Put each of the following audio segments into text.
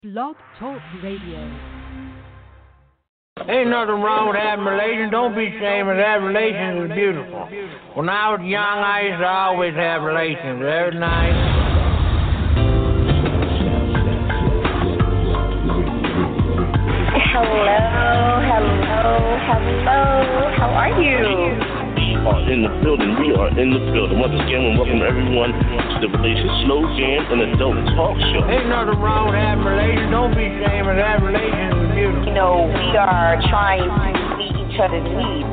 Blog Talk Radio. Ain't nothing wrong with having relations. Don't be ashamed of that. Relations is beautiful. When I was young, I used to always have relations every night. Hello. How are you? Are in the building. We are in the building. Once again, we welcome everyone to the Relations Slow Jam and Adult Talk Show. Ain't nothing wrong with having relations. Don't be ashamed of that. Relations is beautiful. You know, we are trying to meet each other's needs.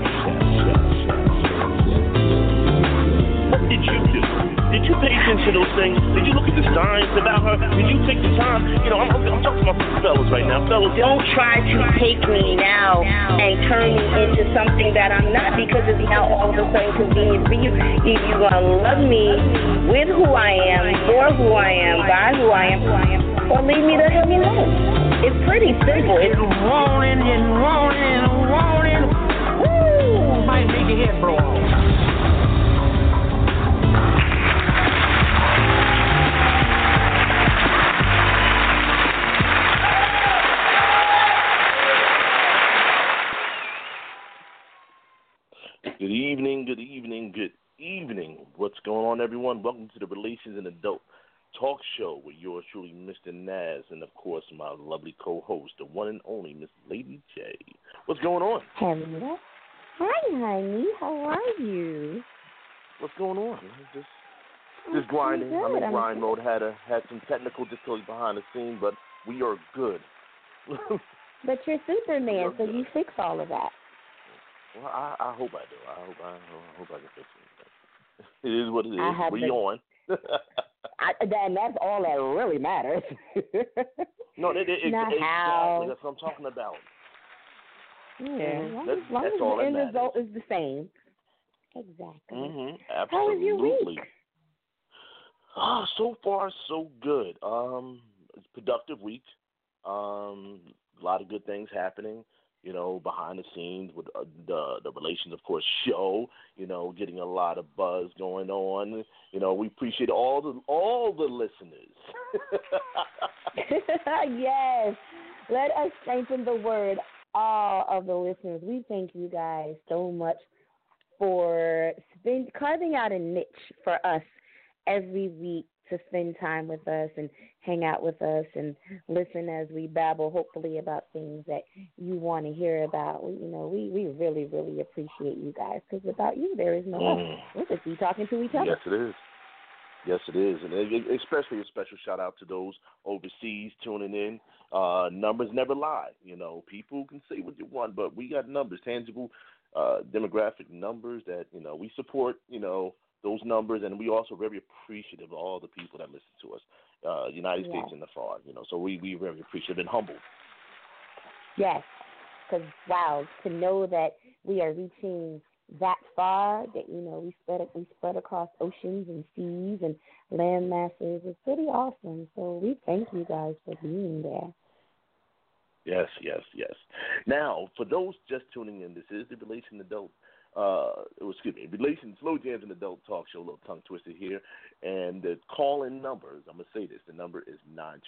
What did you do? Did you pay attention to those things? Did you look at the signs about her? Did you take the time? You know, I'm talking about fellas right now. Fellas, don't try to take me now and turn me into something that I'm not, because it's now all of a sudden convenient for you. If you want to love me with who I am, for who I am, by who I am, or leave me the hell alone. It's pretty simple. It's wanting and wanting and wanting. Woo! Might make your head blow off. Good evening. What's going on, everyone? Welcome to the Relations and Adult Talk Show with yours truly, Mr. Naz, and of course, my lovely co-host, the one and only Miss Lady J. What's going on? Hello. Hi, honey. How are you? What's going on? Just grinding. I'm in grind mode. Had some technical difficulties behind the scene, but we are good. But you're Superman, so you fix all of that. Well, I hope I do. I hope I can fix it. It is what it is. We on. And that's all that really matters. No, exactly. That's what I'm talking about. Yeah, as long as the end result is the same. Exactly. Absolutely. How was your week? So far so good. It's a productive week. A lot of good things happening. You know, behind the scenes with the Relations, of course, show. You know, getting a lot of buzz going on. You know, we appreciate all the listeners. Yes, let us strengthen the word. All of the listeners, we thank you guys so much for carving out a niche for us every week to spend time with us and hang out with us and listen as we babble, hopefully, about things that you want to hear about. We really, really appreciate you guys, because without you, there is no us. We'll just be talking to each other. Yes, it is. And especially a special shout-out to those overseas tuning in. Numbers never lie. You know, people can say what you want, but we got numbers, tangible demographic numbers that, you know, we support, you know, those numbers, and we also very appreciative of all the people that listen to us, United States and afar, you know. So we very appreciative and humbled. Yes, because, wow, to know that we are reaching that far, that, you know, we spread across oceans and seas and land masses is pretty awesome. So we thank you guys for being there. Yes. Now, for those just tuning in, this is the Relations Slow Jams and Adult Talk Show. A little tongue twister here. And the call-in numbers, I'm going to say this, the number is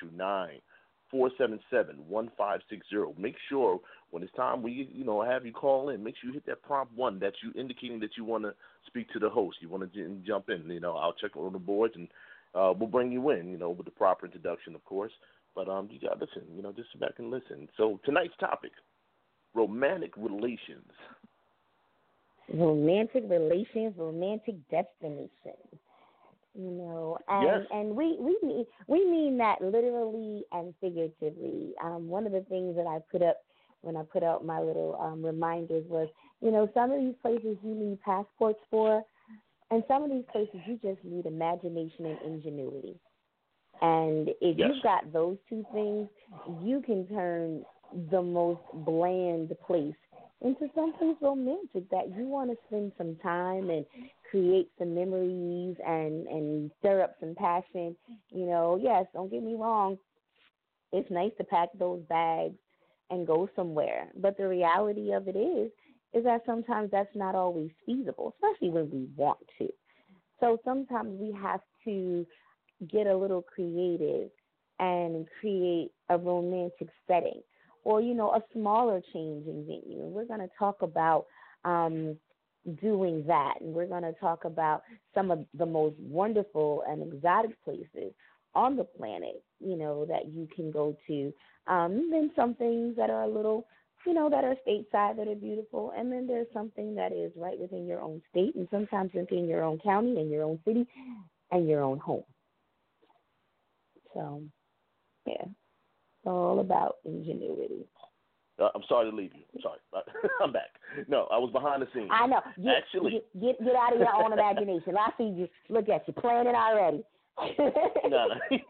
929-477-1560. Make sure when it's time we, you know, have you call in, make sure you hit that prompt 1 that you indicating that you want to speak to the host. You want to jump in. You know, I'll check on the boards and we'll bring you in, you know, with the proper introduction, of course. But you got to listen, you know, just sit back and listen. So tonight's topic, romantic relations. Romantic relations, romantic destinations. You know, and we mean that literally and figuratively. One of the things that I put up when I put out my little reminders was, you know, some of these places you need passports for, and some of these places you just need imagination and ingenuity. And if you've got those two things, you can turn the most bland place into something romantic that you want to spend some time and create some memories and stir up some passion. You know, yes, don't get me wrong. It's nice to pack those bags and go somewhere. But the reality of it is that sometimes that's not always feasible, especially when we want to. So sometimes we have to get a little creative and create a romantic setting, or, a smaller change in venue. And we're going to talk about doing that. And we're going to talk about some of the most wonderful and exotic places on the planet, that you can go to. Then some things that are a little, that are stateside that are beautiful. And then there's something that is right within your own state and sometimes within your own county and your own city and your own home. So, yeah, it's all about ingenuity. I'm sorry to leave you. I'm sorry. I'm back. No, I was behind the scenes. I know. Get out of your own imagination. I see you. Look at you planning already. No.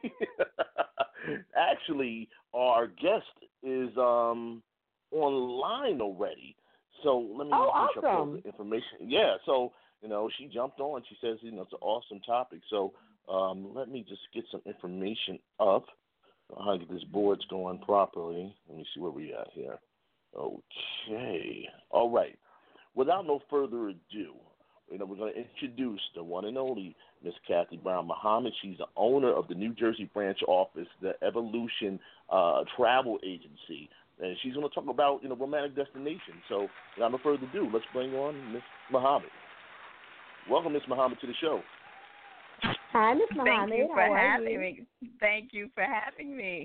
Actually, our guest is online already. So let me awesome. up the information. Yeah. So she jumped on. She says it's an awesome topic. So let me just get some information up. How to get this boards going properly. Let me see where we at here. Okay. All right. Without no further ado, we're going to introduce the one and only Miss Kathy Brown Muhammad. She's the owner of the New Jersey branch office, the Evolution Travel Agency. And she's going to talk about, romantic destinations. So without no further ado, let's bring on Miss Muhammad. Welcome, Miss Muhammad, to the show. Hi, Miss Muhammad. Thank you for having me. Thank you for having me.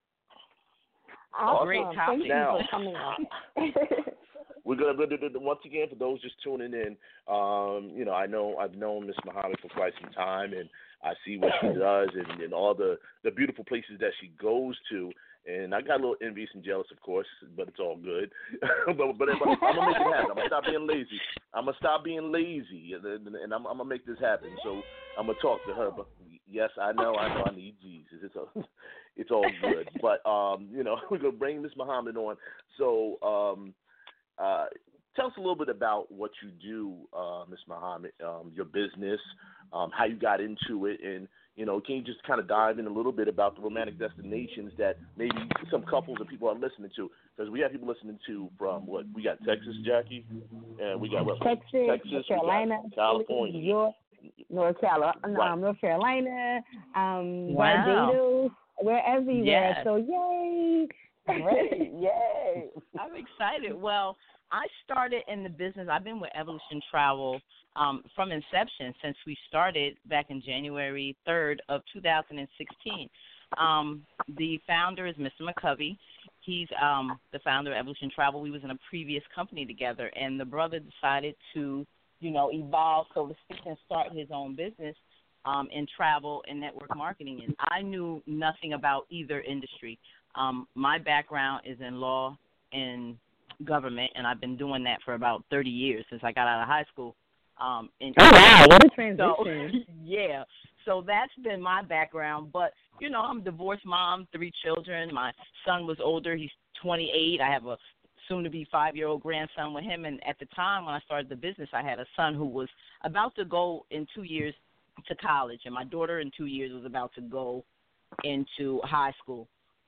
Awesome. Great topic. Thank you for coming on. We're gonna once again, for those just tuning in. I've known Miss Muhammad for quite some time, and I see what she does and all the beautiful places that she goes to. And I got a little envious and jealous, of course, but it's all good. but I'm gonna make it happen. I'm gonna stop being lazy, and I'm gonna make this happen. So I'm gonna talk to her. But yes, I know I need Jesus. It's all good. But we're gonna bring Miss Muhammad on. So tell us a little bit about what you do, Miss Muhammad, your business, how you got into it, and can you just kind of dive in a little bit about the romantic destinations that maybe some couples and people are listening to? Because we have people listening to from we got Texas, Jackie, and we got Texas, Carolina, California, New York, North Carolina, Barbados. We're everywhere. Yes. So yay! Great, yay! I'm excited. Well, I started in the business. I've been with Evolution Travel from inception since we started back in January 3rd of 2016. The founder is Mr. McCovey. He's the founder of Evolution Travel. We was in a previous company together, and the brother decided to, evolve, so to speak, and start his own business in travel and network marketing. And I knew nothing about either industry. My background is in law and government, and I've been doing that for about 30 years since I got out of high school. Oh, wow, what a transition. So, so that's been my background. But, I'm a divorced mom, 3 children. My son was older. He's 28. I have a soon-to-be 5-year-old grandson with him. And at the time when I started the business, I had a son who was about to go in 2 years to college, and my daughter in 2 years was about to go into high school.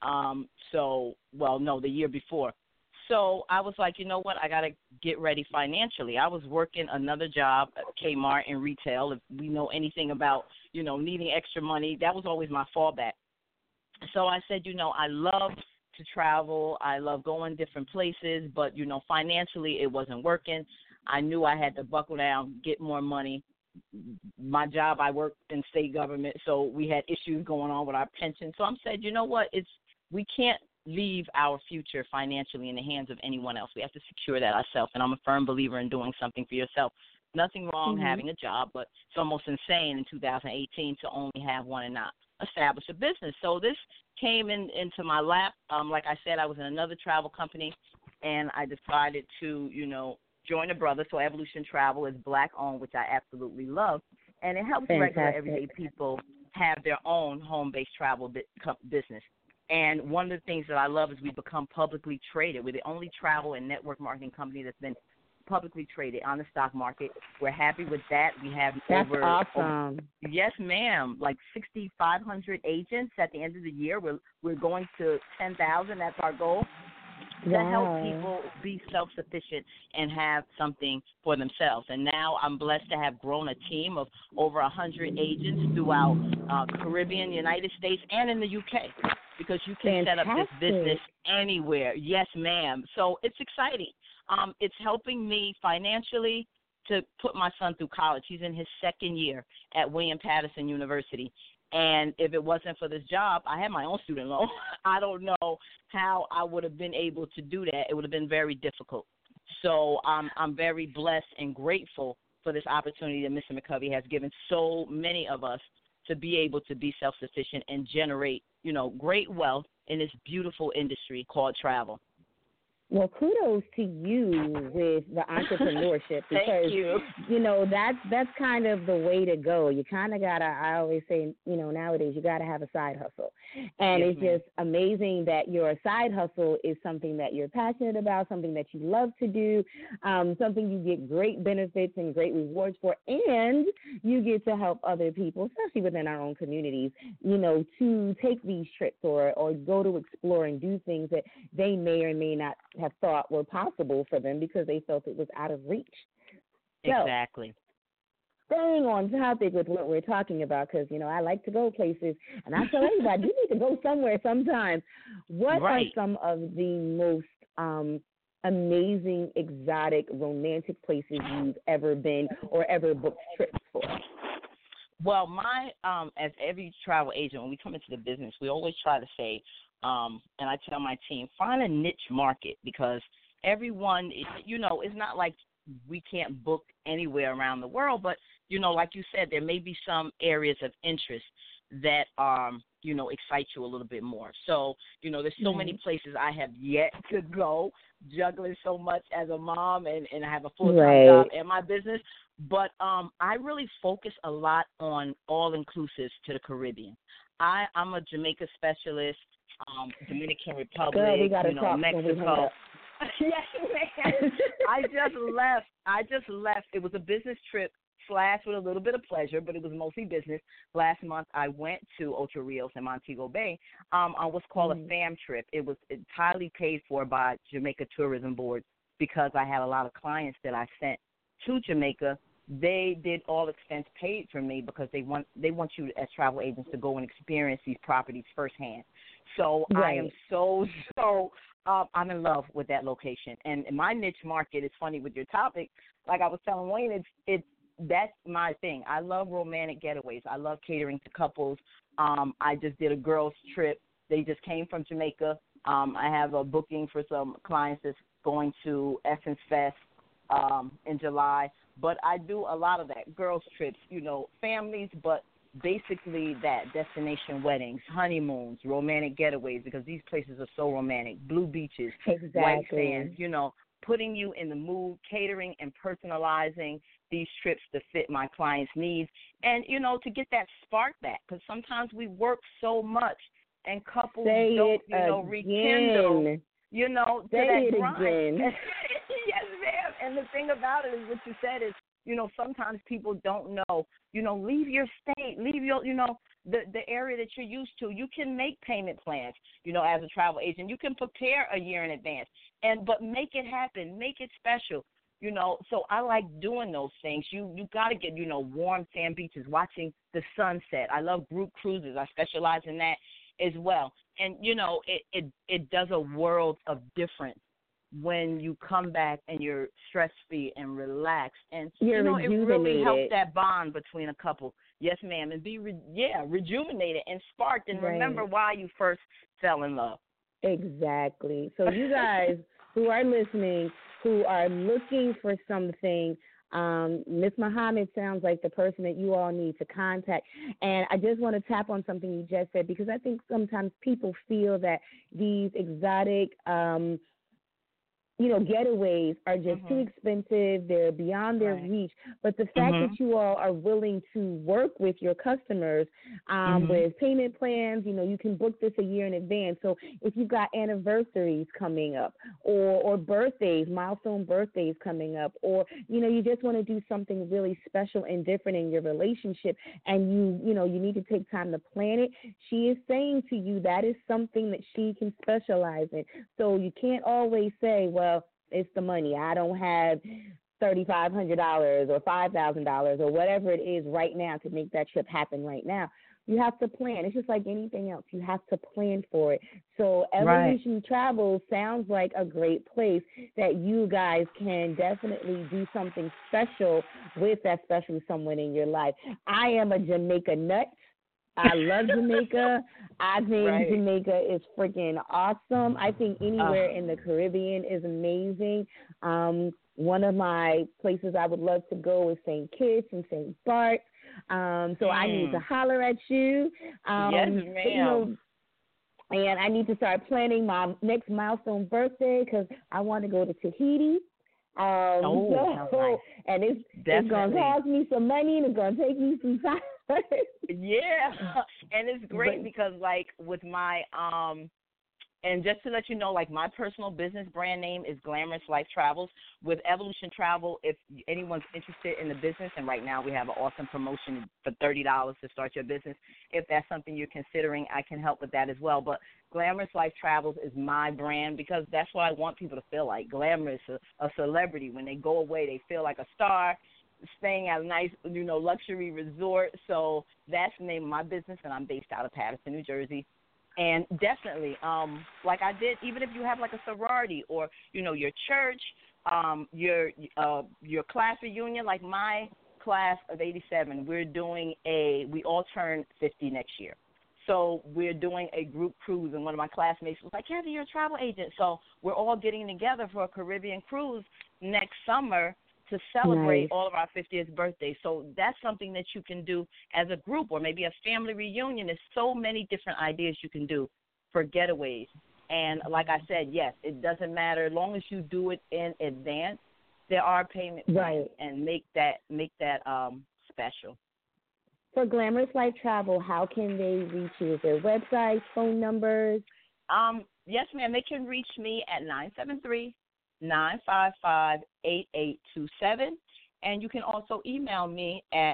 The year before. So I was like, you know what, I got to get ready financially. I was working another job at Kmart in retail. If we know anything about, needing extra money, that was always my fallback. So I said, I love to travel. I love going different places, but, financially it wasn't working. I knew I had to buckle down, get more money. My job, I worked in state government, so we had issues going on with our pension. So I said, you know what, we can't leave our future financially in the hands of anyone else. We have to secure that ourselves, and I'm a firm believer in doing something for yourself. Nothing wrong having a job, but it's almost insane in 2018 to only have one and not establish a business. So this came into my lap. Like I said, I was in another travel company, and I decided to, join a brother. So Evolution Travel is Black-owned, which I absolutely love, and it helps regular everyday people have their own home-based travel business. And one of the things that I love is we become publicly traded. We're the only travel and network marketing company that's been publicly traded on the stock market. We're happy with that. We have awesome. Yes, ma'am. Like 6,500 agents at the end of the year. We're going to 10,000. That's our goal. To help people be self-sufficient and have something for themselves. And now I'm blessed to have grown a team of over 100 agents throughout Caribbean, United States, and in the UK. because you can set up this business anywhere. Yes, ma'am. So it's exciting. It's helping me financially to put my son through college. He's in his second year at William Patterson University. And if it wasn't for this job, I had my own student loan. I don't know how I would have been able to do that. It would have been very difficult. So I'm very blessed and grateful for this opportunity that Mr. McCovey has given so many of us to be able to be self-sufficient and generate, great wealth in this beautiful industry called travel. Well, kudos to you with the entrepreneurship because, that's kind of the way to go. You kind of got to, I always say, nowadays you got to have a side hustle. And it's just amazing that your side hustle is something that you're passionate about, something that you love to do, something you get great benefits and great rewards for, and you get to help other people, especially within our own communities, to take these trips or go to explore and do things that they may or may not have thought were possible for them because they felt it was out of reach. Exactly. So, staying on topic with what we're talking about, because, I like to go places, and I tell everybody, you need to go somewhere sometime. What are some of the most amazing, exotic, romantic places you've ever been or ever booked trips for? Well, as every travel agent, when we come into the business, we always try to say, and I tell my team, find a niche market because everyone, it's not like we can't book anywhere around the world, but, like you said, there may be some areas of interest that, excite you a little bit more. So, there's so many places I have yet to go, juggling so much as a mom and I have a full-time job and my business. But I really focus a lot on all-inclusives to the Caribbean. I'm a Jamaica specialist. Dominican Republic, Girl, we gotta talk Mexico. Yes, man. I just left. It was a business trip / with a little bit of pleasure, but it was mostly business. Last month, I went to Ocho Rios and Montego Bay on what's called a fam trip. It was entirely paid for by Jamaica Tourism Board because I had a lot of clients that I sent to Jamaica. They did all expense paid for me because they want you as travel agents to go and experience these properties firsthand. So I am I'm in love with that location. And my niche market is funny with your topic. Like I was telling Wayne, that's my thing. I love romantic getaways. I love catering to couples. I just did a girls trip. They just came from Jamaica. I have a booking for some clients that's going to Essence Fest in July. But I do a lot of that, girls trips, families, but basically that, destination weddings, honeymoons, romantic getaways, because these places are so romantic, blue beaches, white sands, putting you in the mood, catering and personalizing these trips to fit my clients' needs and, to get that spark back, because sometimes we work so much and couples don't, rekindle, to that grind. Yes, ma'am. And the thing about it is what you said is, sometimes people don't know, leave your state, leave your, the area that you're used to. You can make payment plans, as a travel agent. You can prepare a year in advance, but make it happen, make it special, So I like doing those things. You got to get, warm sand beaches, watching the sunset. I love group cruises. I specialize in that as well. And, it does a world of difference when you come back and you're stress-free and relaxed. And, it really helps that bond between a couple. Yes, ma'am. And be, rejuvenated and sparked and remember why you first fell in love. Exactly. So you guys who are listening, who are looking for something, Ms. Muhammad sounds like the person that you all need to contact. And I just want to tap on something you just said, because I think sometimes people feel that these exotic getaways are just too expensive. They're beyond their reach. But the fact that you all are willing to work with your customers with payment plans, you can book this a year in advance. So if you've got anniversaries coming up or birthdays, milestone birthdays coming up, or, you just want to do something really special and different in your relationship and you need to take time to plan it, she is saying to you that is something that she can specialize in. So you can't always say, well, it's the money. I don't have $3,500 or $5,000 or whatever it is right now to make that trip happen right now. You have to plan. It's just like anything else. You have to plan for it. So Evolution Travel sounds like a great place that you guys can definitely do something special with that special someone in your life. I am a Jamaica nut. I love Jamaica. I think Jamaica is freaking awesome. I think anywhere in the Caribbean is amazing. One of my places I would love to go is St. Kitts and St. Bart. So I need to holler at you. Yes, ma'am. And I need to start planning my next milestone birthday because I want to go to Tahiti. Nice. And it's going to cost me some money and it's going to take me some time. Yeah, and it's great because, like, with my and just to let you know, like, my personal business brand name is Glamorous Life Travels. With Evolution Travel, if anyone's interested in the business, and right now we have an awesome promotion for $30 to start your business. If that's something you're considering, I can help with that as well. But Glamorous Life Travels is my brand because that's what I want people to feel like, glamorous, a celebrity. When they go away, they feel like a star, staying at a nice, luxury resort. So that's the name of my business, and I'm based out of Paterson, New Jersey. And definitely, like I did, even if you have like a sorority or, your church, your class reunion, like my class of 87, we all turn 50 next year. So we're doing a group cruise, and one of my classmates was like, Kathy, you're a travel agent. So we're all getting together for a Caribbean cruise next summer to celebrate all of our 50th birthday. So that's something that you can do as a group or maybe a family reunion. There's so many different ideas you can do for getaways. And like I said, yes, it doesn't matter. As long as you do it in advance, there are payment plans and make that special. For Glamorous Life Travel, how can they reach you? Is there websites, phone numbers? Yes, ma'am. They can reach me at 973-955-8827. And you can also email me at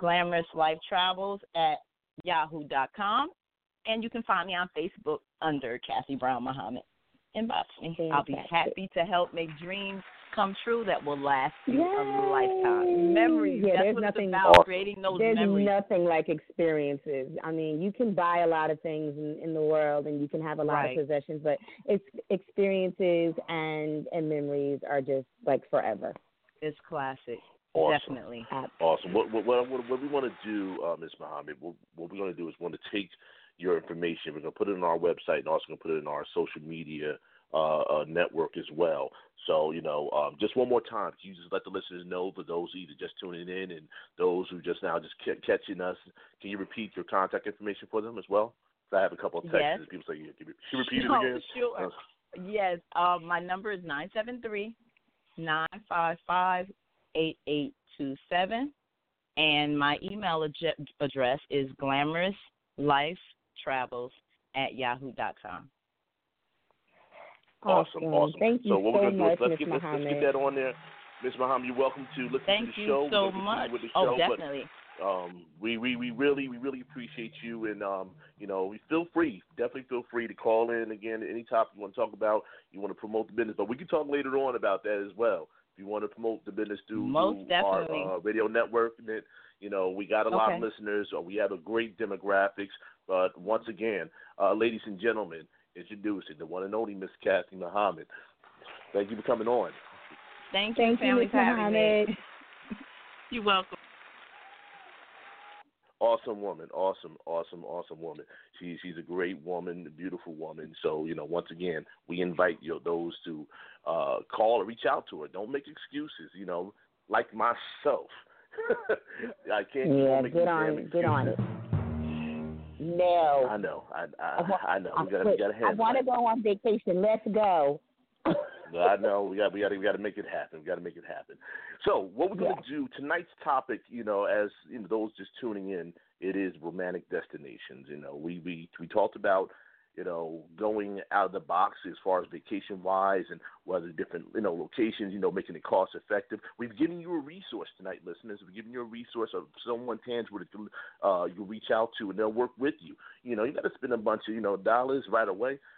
glamourouslifetravels@yahoo.com. And you can find me on Facebook under Kathy Brown Muhammad. Inbox me. I'll be happy to help make dreams come true that will last you a lifetime. Memories. Yeah, that's what it's about, creating those memories. There's nothing like experiences. I mean, you can buy a lot of things in the world and you can have a lot of possessions, but it's experiences and memories are just like forever. It's classic. Awesome. Definitely. Awesome. What we want to do, Ms. Muhammad, what we're going to do is we're going to take your information. We're going to put it on our website and also going to put it in our social media network as well. So, just one more time, can you just let the listeners know, for those either just tuning in and those who just now just catching us, can you repeat your contact information for them as well? So I have a couple of texts. Yes. People say, can you repeat it again? Sure. Yes. My number is 973-955-8827. And my email address is glamourouslifetravels@yahoo.com. Awesome. Thank you so what so we're much, let's Ms. get Muhammad. that on there. Ms. Muhammad, you're welcome to listen to the show. Thank you so much. Show, definitely. But, we really appreciate you, and definitely feel free to call in again any topic you want to talk about. You want to promote the business, but we can talk later on about that as well. If you want to promote the business through our radio network, that we got a lot of listeners. We have a great demographics. But once again, ladies and gentlemen, introducing the one and only Miss Kathy Muhammad. Thank you for coming on. Thank you, family, for having me. You're welcome. Awesome woman, awesome woman. She's a great woman, a beautiful woman. So once again, we invite those to call or reach out to her. Don't make excuses. Like myself, I can't. Yeah, get on it. No. I know. I know. We got to handle it. I want to go on vacation. Let's go. I know. We got to make it happen. So what we're going to do tonight's topic, as those just tuning in, it is romantic destinations. We talked about going out of the box as far as vacation wise and whether different locations, making it cost effective. We've given you a resource tonight, listeners. We've given you a resource of someone tangible that you reach out to and they'll work with you. You got to spend a bunch of dollars right away,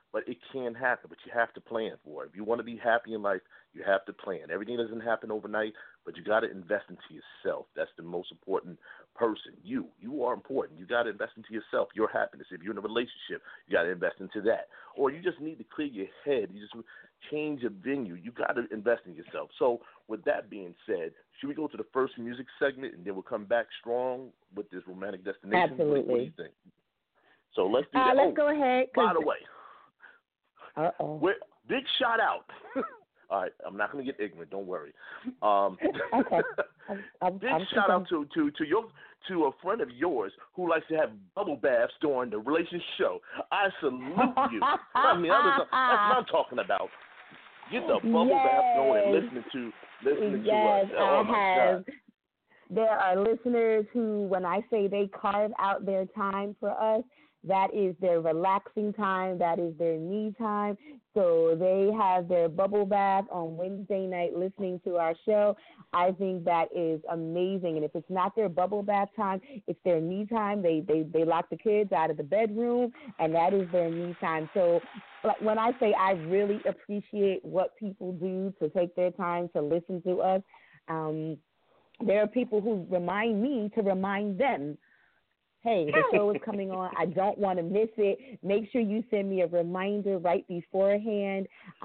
but it can happen, but you have to plan for it. If you want to be happy in life, you have to plan. Everything doesn't happen overnight, but you got to invest into yourself. That's the most important person. You are important. You got to invest into yourself, your happiness. If you're in a relationship, you got to invest into that. Or you just need to clear your head. You just change your venue. You got to invest in yourself. So with that being said, should we go to the first music segment and then we'll come back strong with this romantic destination? Absolutely. What do you think? So let's do that. Let's go ahead. By the way, uh-oh. Big shout out. All right, I'm not going to get ignorant. Don't worry. Okay. Big shout out to a friend of yours who likes to have bubble baths during the relationship show. I salute you. I mean, that's what I'm talking about. Get the bubble bath going and listening to us. Oh my God. There are listeners who, when I say they carve out their time for us, that is their relaxing time. That is their me time. So they have their bubble bath on Wednesday night listening to our show. I think that is amazing. And if it's not their bubble bath time, it's their me time. They lock the kids out of the bedroom, and that is their me time. So when I say I really appreciate what people do to take their time to listen to us, there are people who remind me to remind them, hey, the show is coming on. I don't want to miss it. Make sure you send me a reminder right beforehand.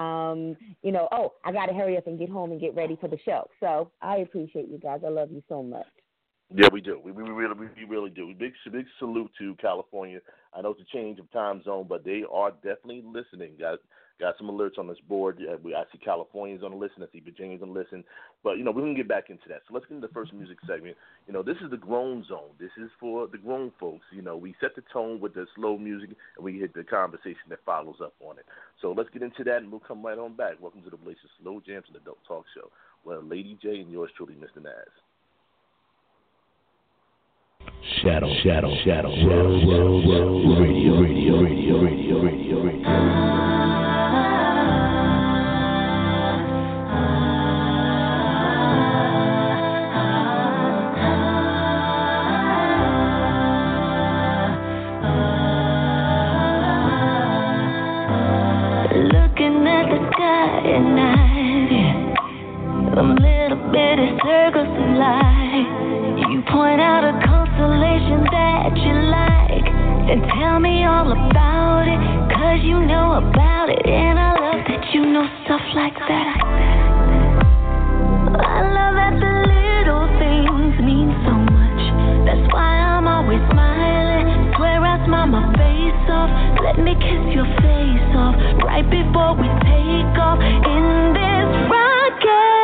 I got to hurry up and get home and get ready for the show. So I appreciate you guys. I love you so much. Yeah, we do. We really do. Big salute to California. I know it's a change of time zone, but they are definitely listening. Got some alerts on this board. I see Californians on the listen. I see Virginians on the listen. But, we're going to get back into that. So let's get into the first music segment. This is the grown zone. This is for the grown folks. We set the tone with the slow music, and we hit the conversation that follows up on it. So let's get into that, and we'll come right on back. Welcome to the Blaze of Slow Jams and Adult Talk Show. Well, Lady J and yours truly, Mr. Naz. Shadow, radio. Looking at the sky at night, some little bitty circles of light. You point out a constellation that you like, then tell me all about it, 'cause you know about it. And I love that you know stuff like that. I love that the little things mean so much. That's why I'm always smiling. Swear I smile my face off. Let me kiss your face off right before we take off in this rocket.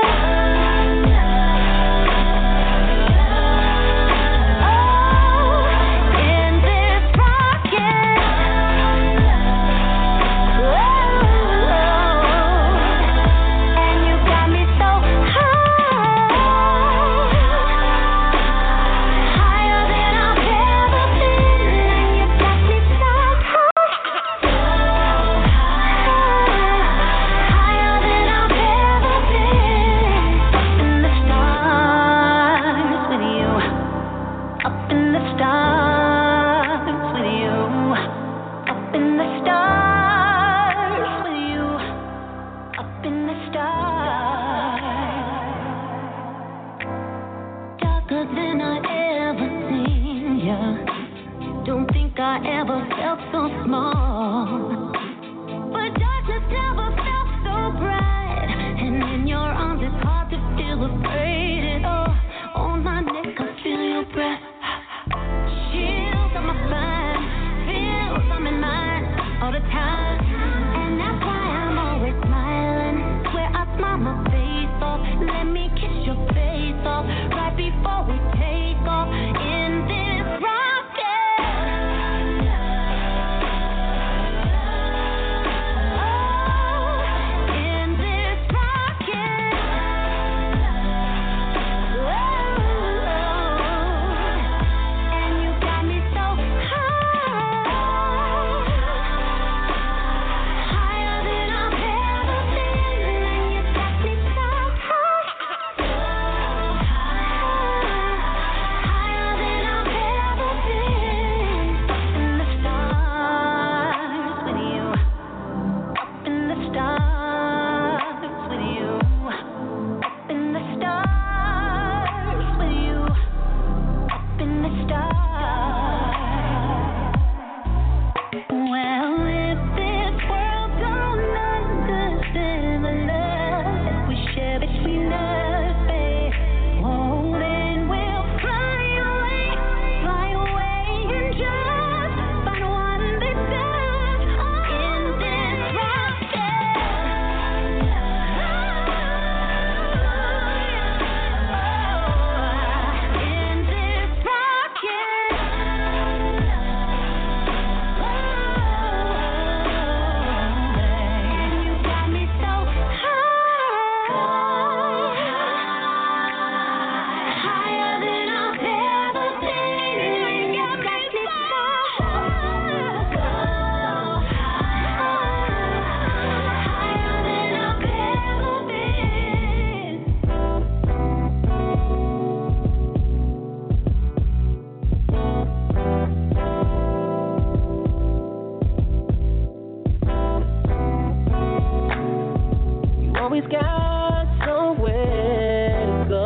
always got somewhere to go.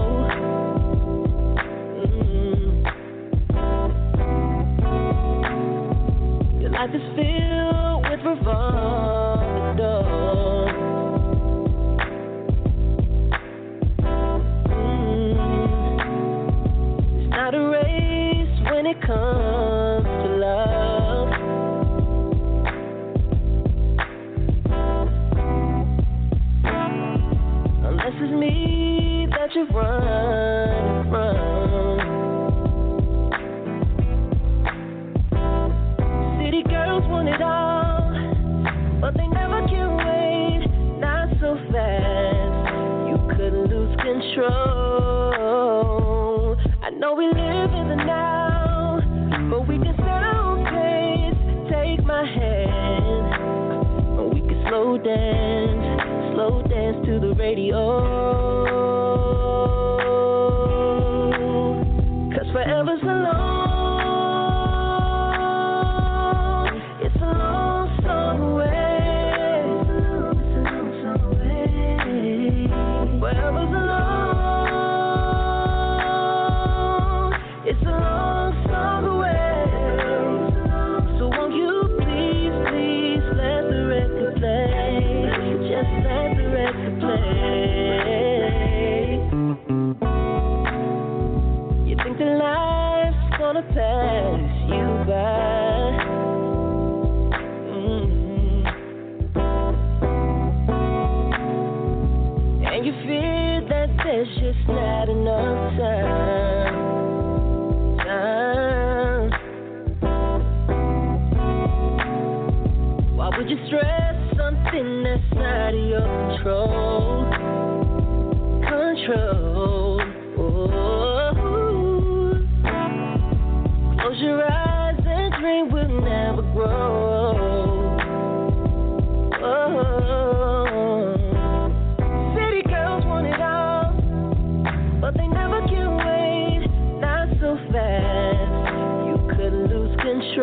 Your life is filled with revolving doors. It's not a race when it comes to love. Unless it's me that you run from. City girls want it all, but they never can wait, not so fast. You could lose control. I know we live in the now, but we can set our own pace. Take my hand, and we can slow dance to the radio. 'Cause forever's alone. It's a long song away. Forever's alone. It's a long song away. So won't you please, please let the record play. Just let the record play. You think that life's gonna pass you by. And you fear that there's just not enough time. Why would you stress something that's out of your control? Close your eyes and dream will never grow. City girls want it all, but they never can wait, not so fast. You could lose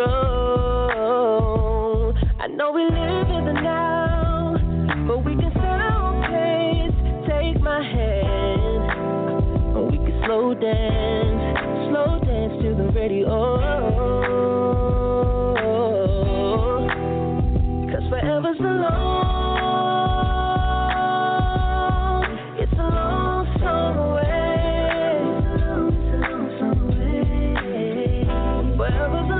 control. I know we live in the now, but we can set our own pace. Take my hand, and we can slow dance to the radio. 'Cause forever's alone. It's a long song away. Forever's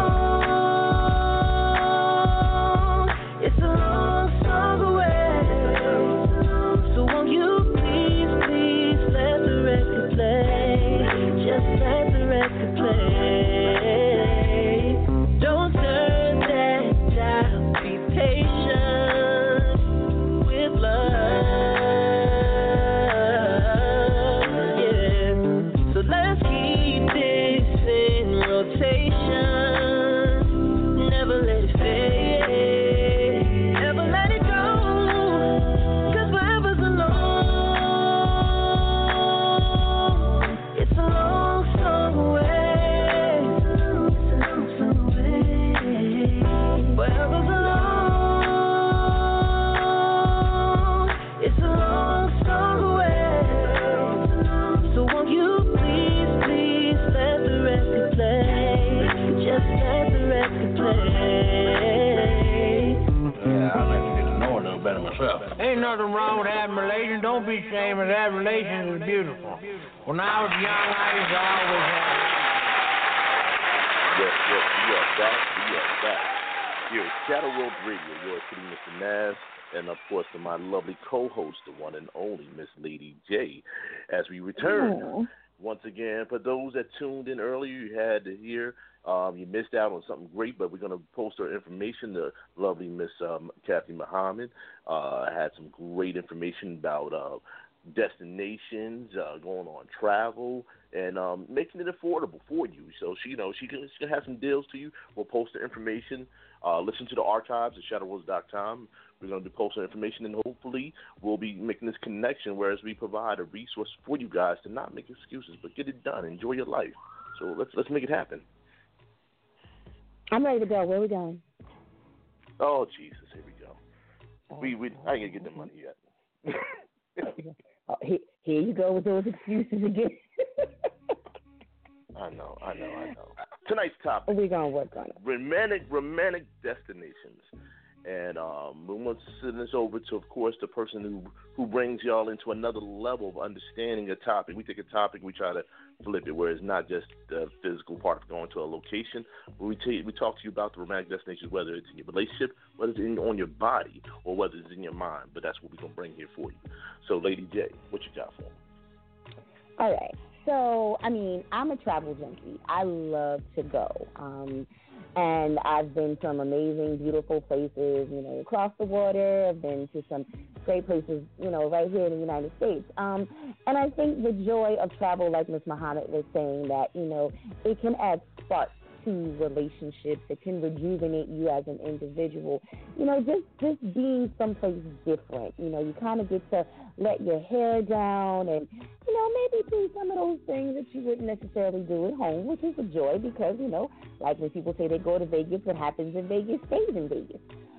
alone. It's a long song away. So won't you please, please let the record play. Just let the record play. Don't turn that dial. Be patient with love. Yeah. So let's keep this in rotation. Never let it fade. Never let it go. 'Cause forever's alone. It's a long song away. Forever's alone. It's a long song away. So won't you please, please let the record play. Just let the record play. Yeah, I'd like to get to know her a little better myself. Ain't nothing wrong with having relations. Don't be ashamed of that. Relations is beautiful. When I was young, I used to always have. Yes, we are back. Here at Shadow World Radio, yours truly, Mr. Naz, and of course to my lovely co-host, the one and only Miss Lady J, as we return. Once again, for those that tuned in earlier, you had to hear, you missed out on something great, but we're going to post our information. The lovely Miss Kathy Muhammad had some great information about destinations, going on travel, and making it affordable for you. So she can have some deals to you. We'll post the information. Listen to the archives at shadowworlds.com. We're going to be posting information, and hopefully we'll be making this connection, whereas we provide a resource for you guys to not make excuses, but get it done. Enjoy your life. So let's make it happen. I'm ready to go. Where are we going? Oh, Jesus, here we go. I ain't going to get the money yet. Here you go with those excuses again. I know. Tonight's topic. We're going to work on it. Romantic destinations. And we want to send this over to, of course, the person who brings y'all into another level of understanding a topic. We take a topic, we try to flip it, where it's not just the physical part of going to a location. But we talk to you about the romantic destinations, whether it's in your relationship, whether it's on your body, or whether it's in your mind. But that's what we're going to bring here for you. So, Lady J, what you got for me? All right. So, I'm a travel junkie. I love to go. And I've been to some amazing, beautiful places, across the water. I've been to some great places, right here in the United States. And I think the joy of travel, like Ms. Muhammad was saying, that, it can add sparks to relationships. It can rejuvenate you as an individual. Just being someplace different. You kind of get to let your hair down and, maybe do some of those things that you wouldn't necessarily do at home, which is a joy because, like when people say they go to Vegas, what happens in Vegas stays in Vegas.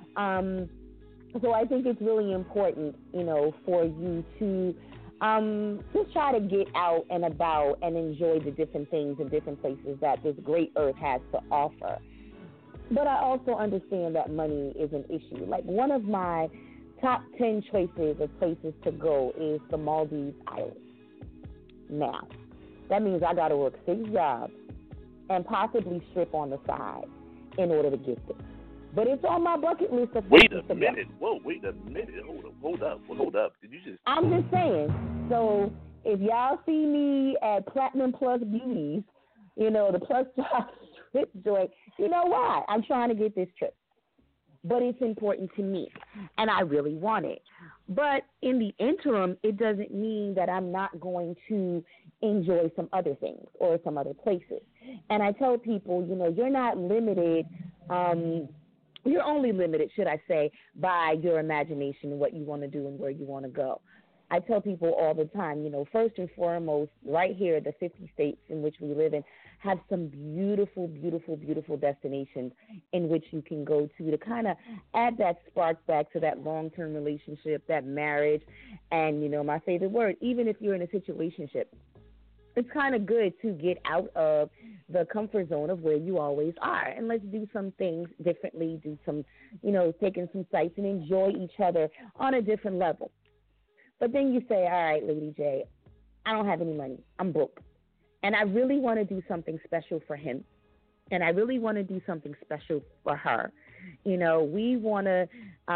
So I think it's really important, for you to just try to get out and about and enjoy the different things and different places that this great earth has to offer. But I also understand that money is an issue. Like one of my top 10 choices of places to go is the Maldives Islands. Now, that means I got to work 6 jobs and possibly strip on the side in order to get there. But it's on my bucket list of places to go. Wait a minute. Whoa, wait a minute. Hold up. Did you just... I'm just saying. So if y'all see me at Platinum Plus Beauties, the plus size strip joint, you know why? I'm trying to get this trip. But it's important to me, and I really want it. But in the interim, it doesn't mean that I'm not going to enjoy some other things or some other places. And I tell people, you're not limited, you're only limited, should I say, by your imagination and what you want to do and where you want to go. I tell people all the time, first and foremost, right here, the 50 states in which we live in have some beautiful, beautiful, beautiful destinations in which you can go to kind of add that spark back to that long-term relationship, that marriage. And, my favorite word, even if you're in a situationship, it's kind of good to get out of the comfort zone of where you always are. And let's do some things differently, do some, taking some sights and enjoy each other on a different level. But then you say, all right, Lady J, I don't have any money. I'm broke. And I really want to do something special for him. And I really want to do something special for her. We want to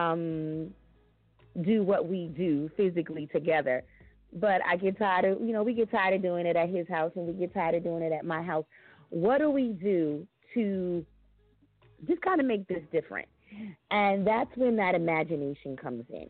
do what we do physically together. But I get tired of, we get tired of doing it at his house and we get tired of doing it at my house. What do we do to just kind of make this different? And that's when that imagination comes in.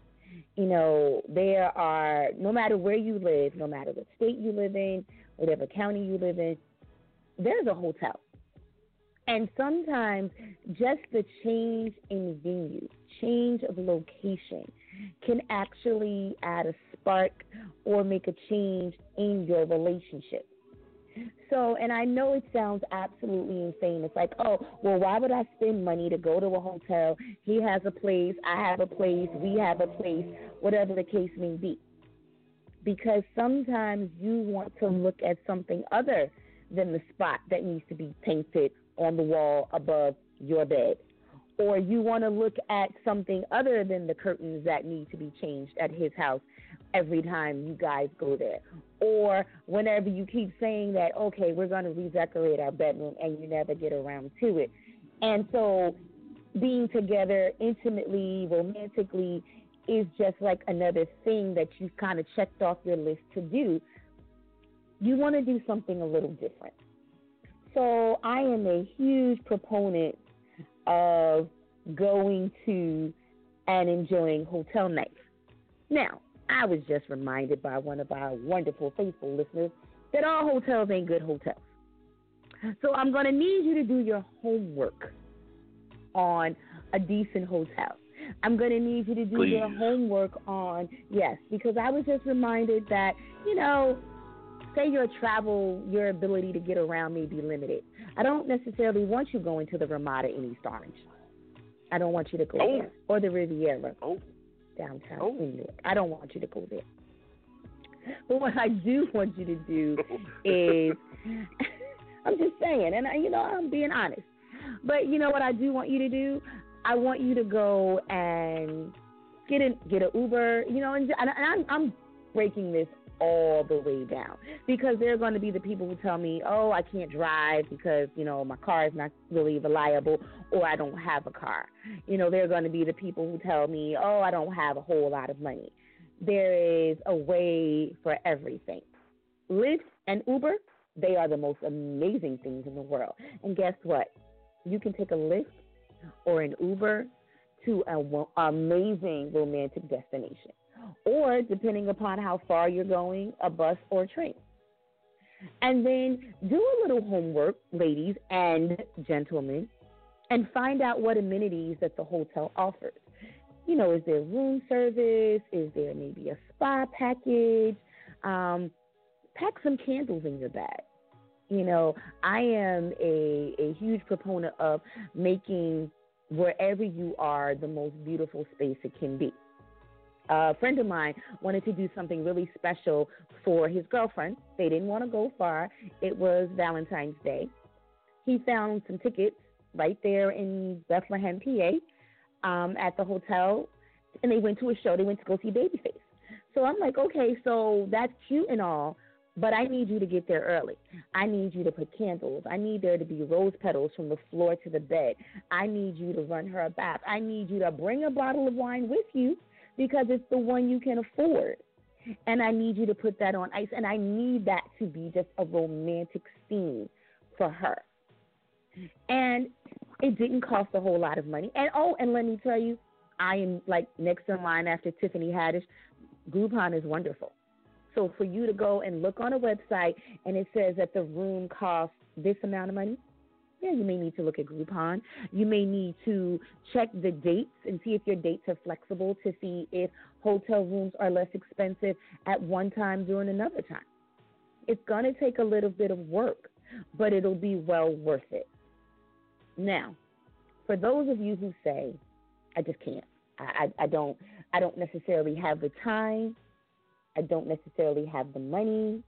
There are, no matter where you live, no matter what state you live in, whatever county you live in, there's a hotel. And sometimes just the change in venue, change of location can actually add a spark or make a change in your relationship. So, and I know it sounds absolutely insane. It's like, oh, well, why would I spend money to go to a hotel? He has a place, I have a place, we have a place, whatever the case may be. Because sometimes you want to look at something other than the spot that needs to be painted on the wall above your bed. Or you want to look at something other than the curtains that need to be changed at his house every time you guys go there. Or whenever you keep saying that, okay, we're going to redecorate our bedroom and you never get around to it. And so being together intimately, romantically, is just like another thing that you've kind of checked off your list to do. You want to do something a little different. So I am a huge proponent of going to and enjoying hotel nights. Now, I was just reminded by one of our wonderful, faithful listeners that all hotels ain't good hotels. So I'm going to need you to do your homework on a decent hotel. I'm going to need you to do your homework on, yes, because I was just reminded that, say your ability to get around may be limited. I don't necessarily want you going to the Ramada in East Orange. I don't want you to go there, or the Riviera. downtown New York. I don't want you to go there. But what I do want you to do is, I'm just saying, and I'm being honest. But you know what I do want you to do? I want you to go and get an Uber, and I'm breaking this all the way down, because there are going to be the people who tell me, oh, I can't drive because, my car is not really reliable, or I don't have a car. There are going to be the people who tell me, oh, I don't have a whole lot of money. There is a way for everything. Lyft and Uber, they are the most amazing things in the world. And guess what? You can take a Lyft or an Uber to an amazing romantic destination. Or, depending upon how far you're going, a bus or train. And then do a little homework, ladies and gentlemen, and find out what amenities that the hotel offers. Is there room service? Is there maybe a spa package? Pack some candles in your bag. I am a huge proponent of making wherever you are the most beautiful space it can be. A friend of mine wanted to do something really special for his girlfriend. They didn't want to go far. It was Valentine's Day. He found some tickets right there in Bethlehem, PA, at the hotel, and they went to a show. They went to go see Babyface. So I'm like, okay, so that's cute and all, but I need you to get there early. I need you to put candles. I need there to be rose petals from the floor to the bed. I need you to run her a bath. I need you to bring a bottle of wine with you because it's the one you can afford. And I need you to put that on ice, and I need that to be just a romantic scene for her. And it didn't cost a whole lot of money. And let me tell you, I am like next in line after Tiffany Haddish. Groupon is wonderful. So for you to go and look on a website and it says that the room costs this amount of money, yeah, you may need to look at Groupon. You may need to check the dates and see if your dates are flexible to see if hotel rooms are less expensive at one time during another time. It's going to take a little bit of work, but it'll be well worth it. Now, for those of you who say, I just can't, I don't necessarily have the time, I don't necessarily have the money,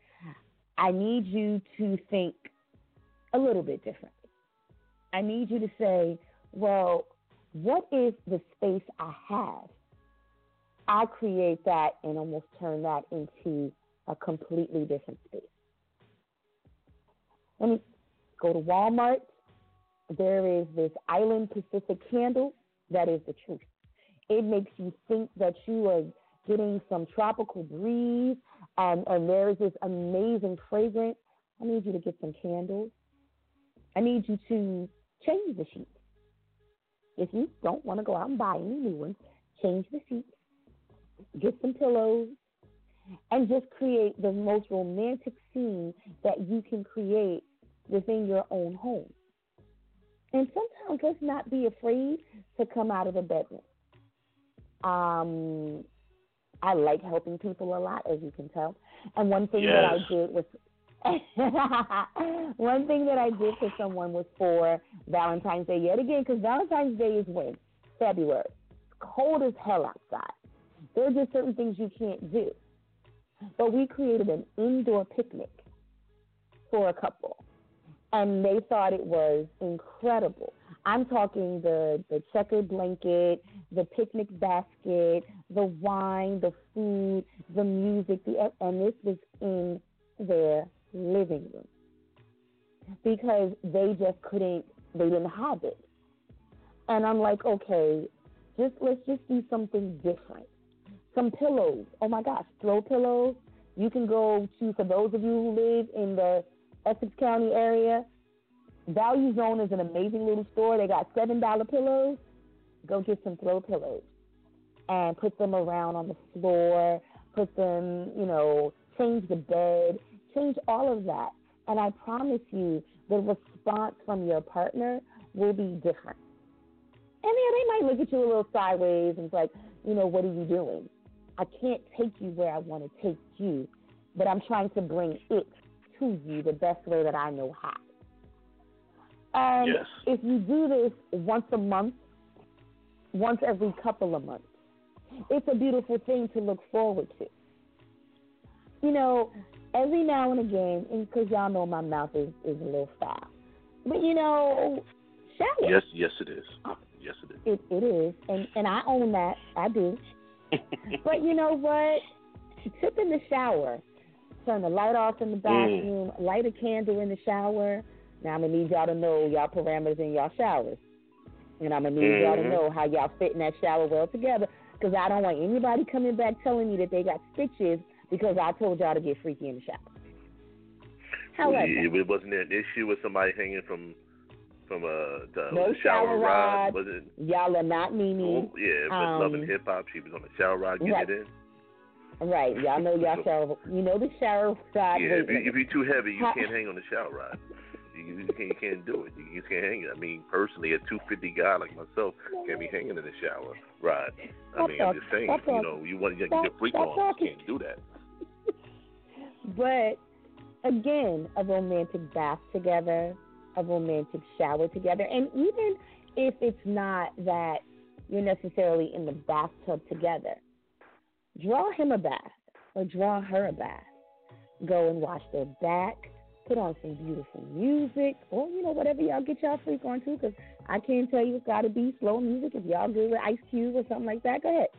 I need you to think a little bit differently. I need you to say, well, what is the space I have? I create that and almost turn that into a completely different space. Let me go to Walmart. There is this Island Pacific candle that is the truth. It makes you think that you are getting some tropical breeze, and there is this amazing fragrance. I need you to get some candles. I need you to change the sheets. If you don't want to go out and buy any new ones, change the sheets, get some pillows, and just create the most romantic scene that you can create within your own home. And sometimes let's not be afraid to come out of the bedroom. I like helping people a lot, as you can tell. And one thing that I did was one thing that I did for someone was for Valentine's Day yet again, because Valentine's Day is when? February. It's cold as hell outside. There are just certain things you can't do. But we created an indoor picnic for a couple, and they thought it was incredible. I'm talking the checkered blanket, the picnic basket, the wine, the food, the music, and this was in their living room because they just couldn't, they didn't have it. And I'm like, okay, let's just do something different. Some pillows. Oh my gosh, throw pillows. You can go to, for those of you who live in the Essex County area, Value Zone is an amazing little store. They got $7 pillows. Go get some throw pillows and put them around on the floor. Put them, change the bed, change all of that. And I promise you, the response from your partner will be different. And they might look at you a little sideways and it's like, what are you doing? I can't take you where I want to take you, but I'm trying to bring it to you the best way that I know how. And if you do this once a month, once every couple of months, It's a beautiful thing to look forward to. You know, every now and again, and because y'all know my mouth is a little foul, but you know, shower. Yes, it is. Yes, it is. It is, and I own that. I do. But you know what? Sit in the shower, turn the light off in the bathroom, light a candle in the shower. Now I'm gonna need y'all to know y'all parameters in y'all showers, and I'm gonna need y'all to know how y'all fit in that shower well together. Because I don't want anybody coming back telling me that they got stitches because I told y'all to get freaky in the shower. However, it wasn't an issue with somebody hanging from no shower rod. Was it? Y'all are not Mimi. Oh, yeah, but Loving Hip Hop, she was on the shower rod getting it in. Right, y'all know y'all shower. You know the shower rod. Yeah, if you're too heavy, you can't hang on the shower rod. You can't do it. You just can't hang it. I mean, personally, a 250 guy like myself can't be hanging in the shower rod. I'm just saying, you want to get your freak on, you can't do that. But again, a romantic bath together, a romantic shower together, and even if it's not that you're necessarily in the bathtub together, draw him a bath or draw her a bath. Go and wash their back. Put on some beautiful music, or whatever y'all get y'all freak on to. Because I can't tell you it's got to be slow music. If y'all good with Ice Cube or something like that, go ahead.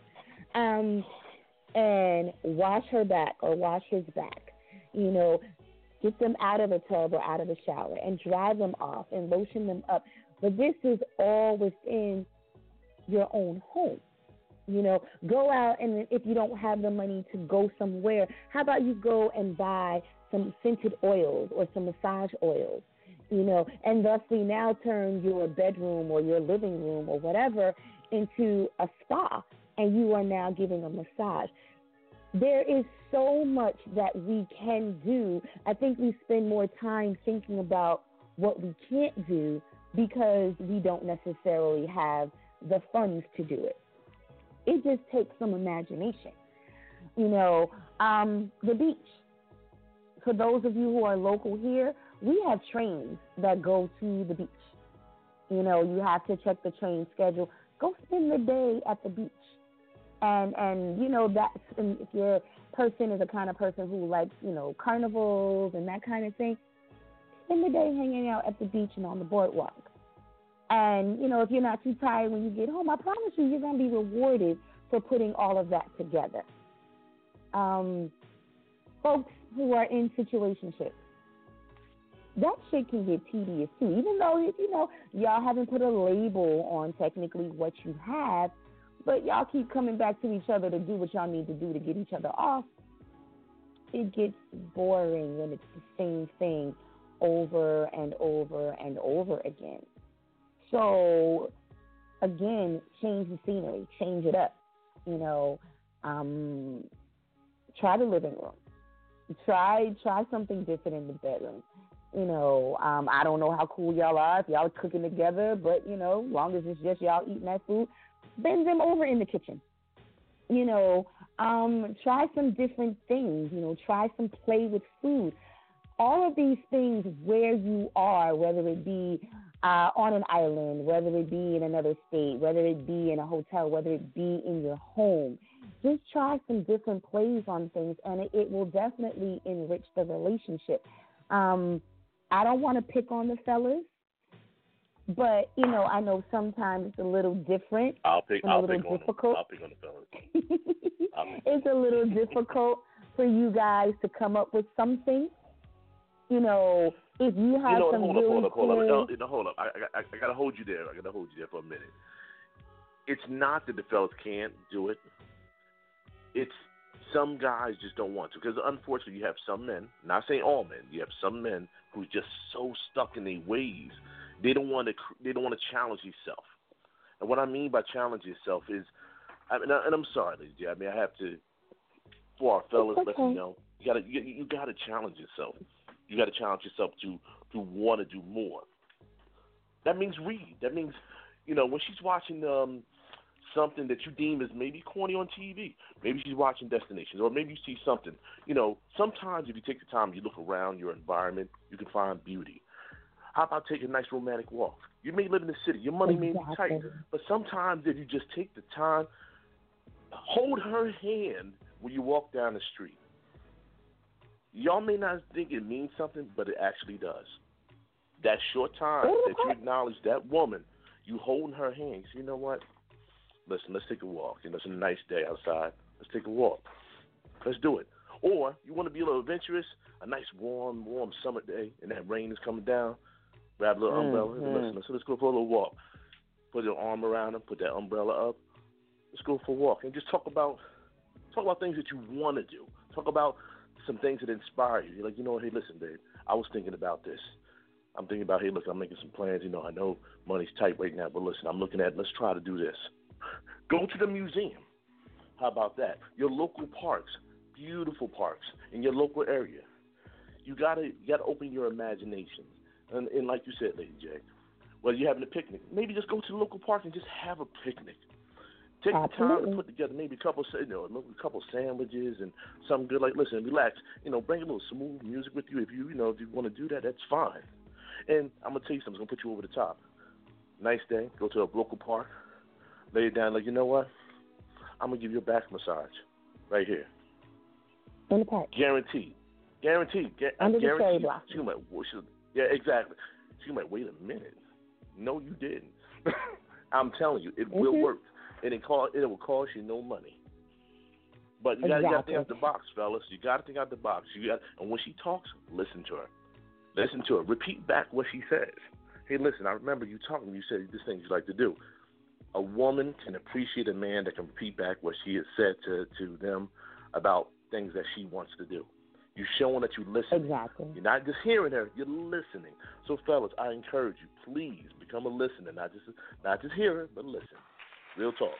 And wash her back or wash his back. Get them out of the tub or out of the shower and dry them off and lotion them up. But this is all within your own home. Go out, and if you don't have the money to go somewhere, how about you go and buy some scented oils or some massage oils, and thusly now turn your bedroom or your living room or whatever into a spa, and you are now giving a massage. There is so much that we can do. I think we spend more time thinking about what we can't do because we don't necessarily have the funds to do it. It just takes some imagination. The beach. For those of you who are local here, we have trains that go to the beach. You have to check the train schedule. Go spend the day at the beach. And if your person is the kind of person who likes, carnivals and that kind of thing, spend the day hanging out at the beach and on the boardwalk. And, if you're not too tired when you get home, I promise you're going to be rewarded for putting all of that together. Folks who are in situationships, that shit can get tedious too. Even though, y'all haven't put a label on technically what you have, but y'all keep coming back to each other to do what y'all need to do to get each other off. It gets boring when it's the same thing over and over and over again. So, again, change the scenery, change it up. Try the living room. Try something different in the bedroom. I don't know how cool y'all are if y'all are cooking together, but, as long as it's just y'all eating that food, bend them over in the kitchen. Try some different things. Try some play with food. All of these things where you are, whether it be on an island, whether it be in another state, whether it be in a hotel, whether it be in your home, just try some different plays on things, and it will definitely enrich the relationship. I don't want to pick on the fellas, but, I know sometimes it's a little different. I'll pick on the fellas. It's a little difficult for you guys to come up with something. If you have some hold up. I gotta hold you there. For a minute. It's not that the fellas can't do it. It's some guys just don't want to, because unfortunately you have some men, not saying all men, you have some men who are just so stuck in their ways. They don't want to challenge yourself. And what I mean by challenge yourself is, and I'm sorry, ladies, I mean, I have to, for our fellas, let you know, you gotta challenge yourself. You got to challenge yourself to want to do more. That means read. That means, when she's watching something that you deem as maybe corny on TV, maybe she's watching Destinations, or maybe you see something. Sometimes if you take the time, you look around your environment, you can find beauty. How about taking a nice romantic walk? You may live in the city. Your money may be tight. But sometimes if you just take the time, Hold her hand when you walk down the street. Y'all may not think it means something, but it actually does. That short time that you acknowledge that woman, you holding her hand, you know what? Listen, let's take a walk. You know, it's a nice day outside. Let's take a walk. Let's do it. Or you want to be a little adventurous, a nice warm summer day, and that rain is coming down. Grab a little umbrella. Listen, let's go for a little walk. Put your arm around him. Put that umbrella up. Let's go for a walk and just talk about things that you want to do. Talk about some things that inspire you. You're like, you know what? Hey, listen, babe. I was thinking about this. I'm thinking about, hey, look, I'm making some plans. You know, I know money's tight right now, but listen, I'm looking at, let's try to do this. Go to the museum. How about that? Your local parks, beautiful parks in your local area. You gotta open your imagination. And like you said, Lady J, whether you're having a picnic, maybe just go to the local park and just have a picnic. Take the time to put together maybe a couple sandwiches and something good. Like, listen, relax. You know, bring a little smooth music with you. If you want to do that, that's fine. And I'm gonna tell you something. I'm gonna put you over the top. Nice day. Go to a local park. Lay it down. Like, you know what? I'm gonna give you a back massage right here. In the park. Guaranteed. Under the cherry blossom. She might. Yeah, exactly. She might. Wait a minute. No, you didn't. I'm telling you, it will work. And it will cost you no money. But you got to think out the box, fellas. You got to think out the box. And when she talks, listen to her. Listen to her. Repeat back what she says. Hey, listen, I remember you talking. You said this thing you like to do. A woman can appreciate a man that can repeat back what she has said to them about things that she wants to do. You're showing that you listen. Exactly. You're not just hearing her. You're listening. So, fellas, I encourage you, please become a listener. Not just hearer, but listen. Real talk.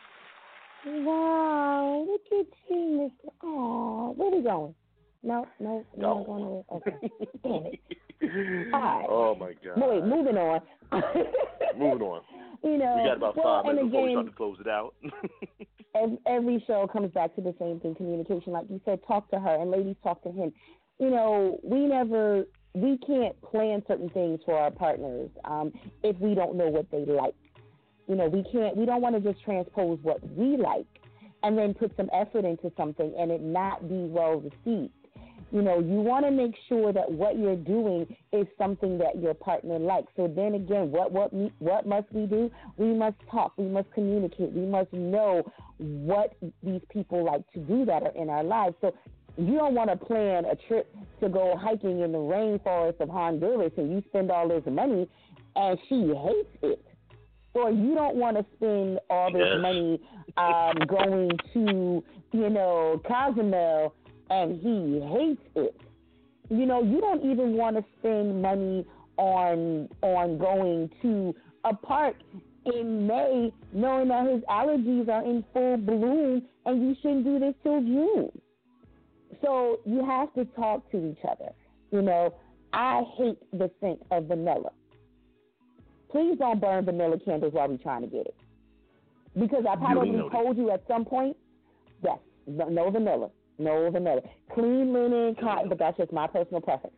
Wow, look at you, Mr. Oh, where we going? No, not going nowhere. Okay, damn it. All right. Oh my God. No, wait, moving on. Moving on. You know, we got about 5 minutes before we start to close it out. every show comes back to the same thing: communication. Like you said, talk to her, and ladies, talk to him. You know, we can't plan certain things for our partners if we don't know what they like. You know, we don't want to just transpose what we like and then put some effort into something and it not be well received. You know, you want to make sure that what you're doing is something that your partner likes. So then again, what must we do? We must talk. We must communicate. We must know what these people like to do that are in our lives. So you don't want to plan a trip to go hiking in the rainforest of Honduras and you spend all this money and she hates it. Or you don't want to spend all this money going to, Cozumel, and he hates it. You know, you don't even want to spend money on going to a park in May, knowing that his allergies are in full bloom, and you shouldn't do this till June. So you have to talk to each other. You know, I hate the scent of vanilla. Please don't burn vanilla candles while we're trying to get it. Because I probably told you at some point, yes, no vanilla. No vanilla. Clean linen, cotton, but that's just my personal preference.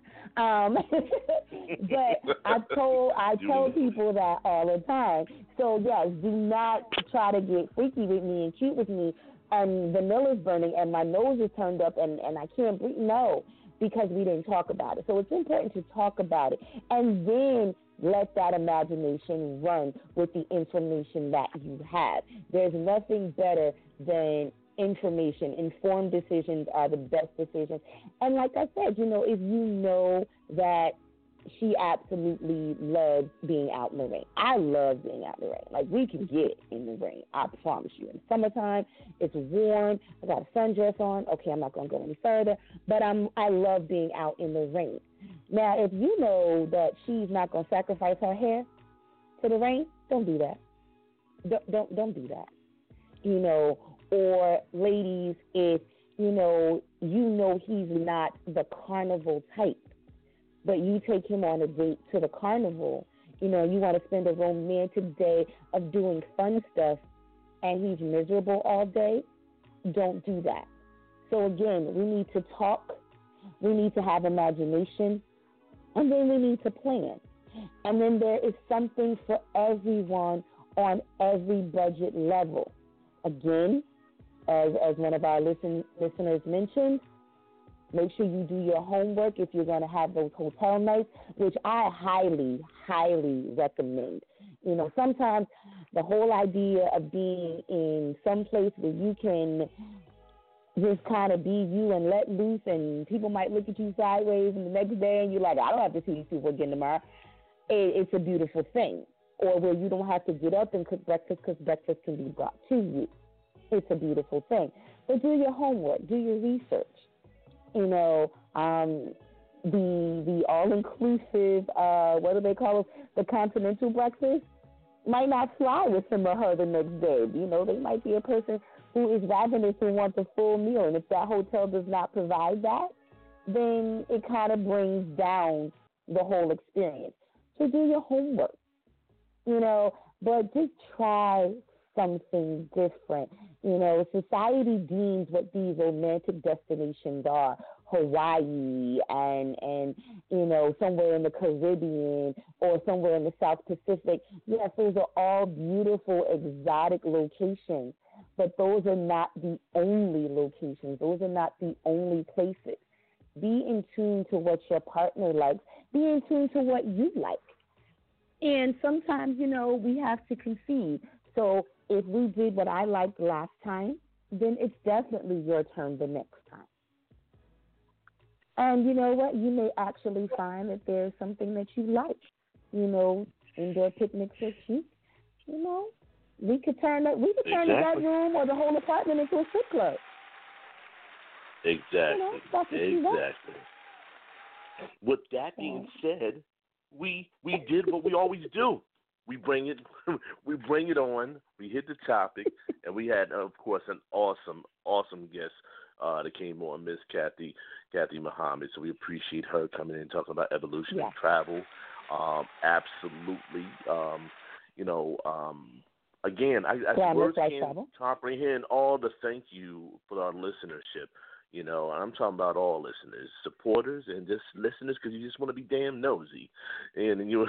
But I tell people that all the time. So, yes, do not try to get freaky with me and cute with me and vanilla's burning and my nose is turned up and I can't breathe. No, because we didn't talk about it. So it's important to talk about it. And then let that imagination run with the information that you have. There's nothing better than information. Informed decisions are the best decisions. And like I said, you know, if you know that she absolutely loves being out in the rain. I love being out in the rain. Like, we can get in the rain, I promise you. In the summertime, it's warm. I got a sundress on. Okay, I'm not going to go any further. But I love being out in the rain. Now, if you know that she's not going to sacrifice her hair to the rain, don't do that. Don't do that. You know, or ladies, if you know he's not the carnival type, but you take him on a date to the carnival, you know, you want to spend a romantic day of doing fun stuff, and he's miserable all day, don't do that. So again, we need to talk, we need to have imagination, and then we need to plan. And then there is something for everyone on every budget level. Again, as one of our listeners mentioned, make sure you do your homework if you're going to have those hotel nights, which I highly, highly recommend. You know, sometimes the whole idea of being in some place where you can just kind of be you and let loose, and people might look at you sideways, and the next day and you're like, I don't have to see these people again tomorrow. It's a beautiful thing. Or where you don't have to get up and cook breakfast because breakfast can be brought to you. It's a beautiful thing. But do your homework, do your research. You know, the all-inclusive, what do they call it, the continental breakfast might not fly with him or her the next day. You know, they might be a person who is ravenous and wants a full meal, and if that hotel does not provide that, then it kind of brings down the whole experience. So do your homework, you know, but just try something different. You know, society deems what these romantic destinations are, Hawaii and you know, somewhere in the Caribbean or somewhere in the South Pacific. Yes, those are all beautiful, exotic locations, but those are not the only locations. Those are not the only places. Be in tune to what your partner likes. Be in tune to what you like. And sometimes, you know, we have to concede. So if we did what I liked last time, then it's definitely your turn the next time. And you know what? You may actually find that there's something that you like. You know, indoor picnics are cute. You know, we could turn that room or the whole apartment into a strip club. Exactly. You know, that's what you want. With that being said, we did what we always do. We bring it on. We hit the topic, and we had, of course, an awesome guest that came on, Miss Kathy Muhammad. So we appreciate her coming in and talking about evolution and travel. Absolutely. You know, again, I words can't comprehend all the thank you for our listenership. You know, I'm talking about all listeners, supporters, and just listeners because you just want to be damn nosy. And you,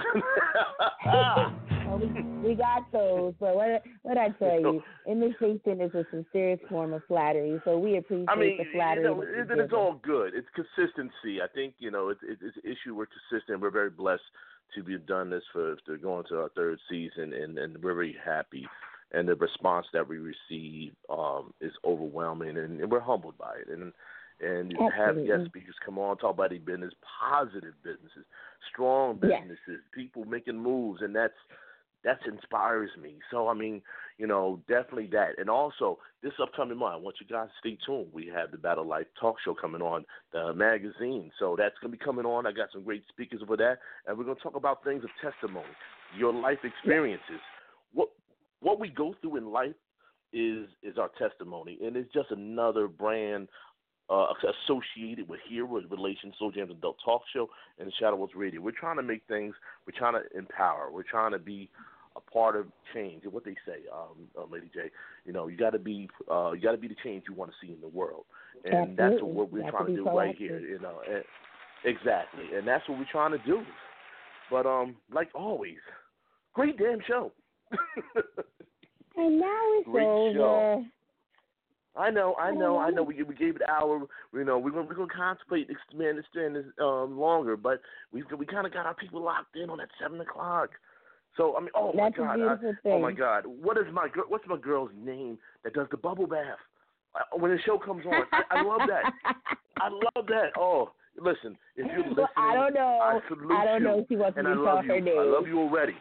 well, we got those. But what I tell you, imitation is a sincere form of flattery. So we appreciate the flattery. You know, it's all good. It's consistency. I think, you know, it's an issue. We're consistent. We're very blessed to be done this for going to our third season, and we're very happy. And the response that we receive is overwhelming, and we're humbled by it. And you have guest speakers come on, talk about their business, positive businesses, strong businesses, people making moves, and that inspires me. So, I mean, you know, definitely that. And also, this upcoming month, I want you guys to stay tuned. We have the Battle Life Talk Show coming on, the magazine. So that's going to be coming on. I got some great speakers for that. And we're going to talk about things of testimony, your life experiences. What we go through in life is our testimony, and it's just another brand associated with here with Relations, Slow Jams Adult Talk Show, and Shadowwolves Radio. We're trying to make things, we're trying to empower, we're trying to be a part of change. And what they say, Lady J, you know, you got to be the change you want to see in the world, and that's what we're trying to do right here. You know, exactly, and that's what we're trying to do. But like always, great damn show. And now it's great over. Show. I know. We gave it an hour. You know, we're gonna contemplate expanding this longer, but we kind of got our people locked in on that 7 o'clock. So I mean, oh my God, what's my girl's name that does the bubble bath when the show comes on? I love that. I love that. Oh, listen, if you're listening, I don't know. I salute you. I don't know if she wants to tell her name. I love you already.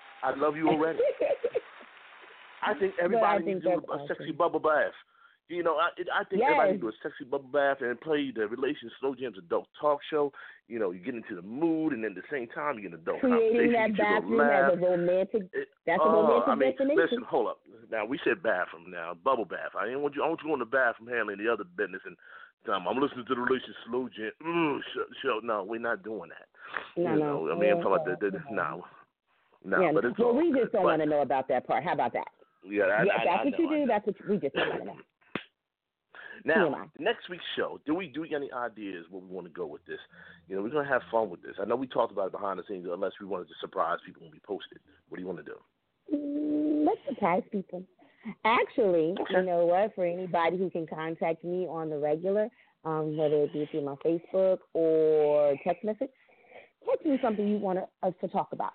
I think everybody needs to do a sexy bubble bath. You know, I think everybody needs to do a sexy bubble bath and play the Relations Slow Jams Adult Talk Show. You know, you get into the mood, and then at the same time, you get an adult creating conversation. That bathroom as a romantic. That's a romantic destination. Listen, hold up. Now we said bathroom. Now bubble bath. I want you to go in the bathroom handling the other business, and I'm listening to the Relations Slow Jam. Show. No, we're not doing that. No. I mean, I'm talking about No, but it's we just don't want to know about that part. How about that? Yeah, that's what you do. That's what we just don't want to know. Now, next week's show, do we get any ideas where we want to go with this? You know, we're going to have fun with this. I know we talked about it behind the scenes, unless we wanted to surprise people when we post it. What do you want to do? Let's surprise people. Actually, you know what? For anybody who can contact me on the regular, whether it be through my Facebook or text message, text me something you want us to talk about.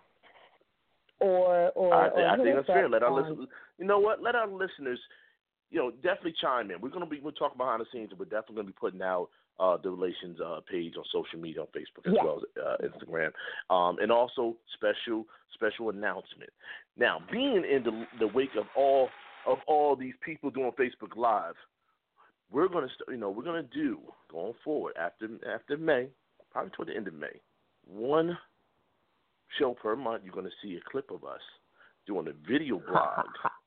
I think that's fair. Let our listeners, you know what? Let our listeners, definitely chime in. We're talking behind the scenes, and we're definitely going to be putting out the Relations page on social media on Facebook as well as Instagram, and also special announcement. Now, being in the wake of all these people doing Facebook Live, we're going to do going forward after May, probably toward the end of May, one show per month. You're going to see a clip of us doing a video blog